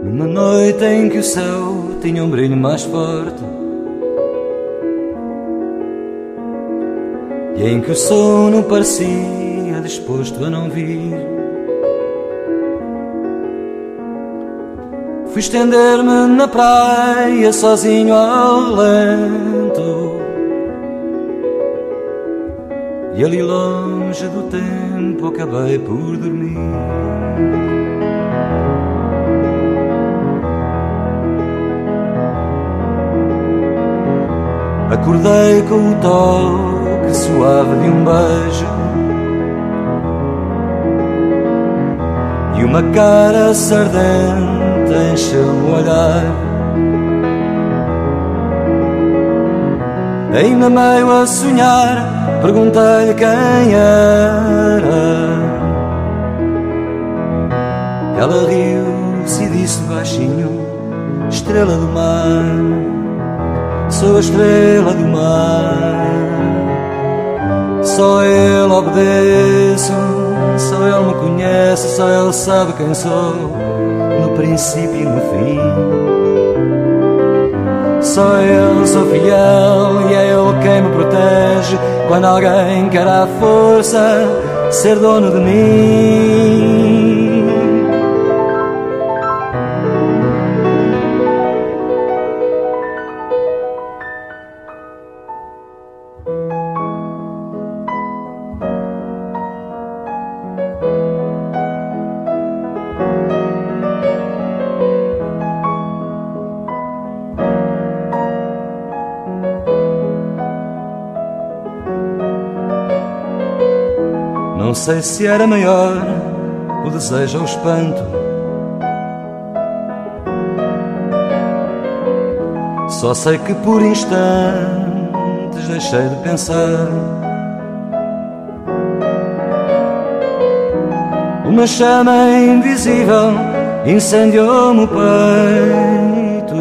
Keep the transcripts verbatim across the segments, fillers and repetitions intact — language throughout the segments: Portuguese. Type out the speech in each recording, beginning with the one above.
Uma noite em que o céu tinha um brilho mais forte e em que o sono parecia disposto a não vir, fui estender-me na praia sozinho ao relento, e ali longe do tempo acabei por dormir. Acordei com o toque suave de um beijo e uma cara sardenta encheu-me o olhar. Ainda meio a sonhar, perguntei-lhe quem era. Ela riu-se e disse baixinho: estrela do mar, sou a estrela do mar. Só ele obedeço, só ele me conhece, só ele sabe quem sou, no princípio e no fim. Só ele sou fiel e é ele quem me protege quando alguém quer à força ser dono de mim. Não sei se era maior o desejo ou o espanto, só sei que por instantes deixei de pensar. Uma chama invisível incendiou-me o peito.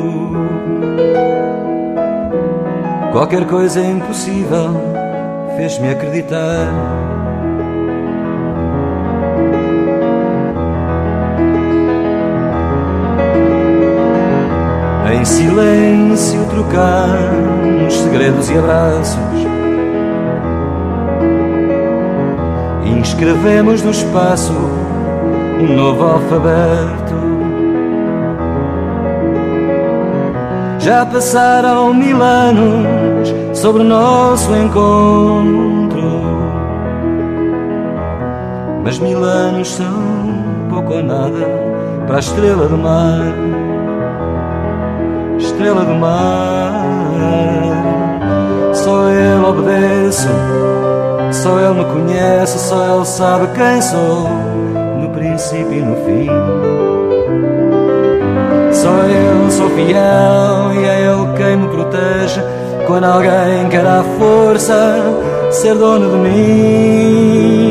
Qualquer coisa impossível fez-me acreditar. Em silêncio trocamos segredos e abraços, e inscrevemos no espaço um novo alfabeto. Já passaram mil anos sobre o nosso encontro, mas mil anos são pouco ou nada para a estrela do mar. Estrela do mar, só ele obedeço, só ele me conhece, só ele sabe quem sou, no princípio e no fim. Só eu sou fiel e é ele quem me protege quando alguém quer à força ser dono de mim.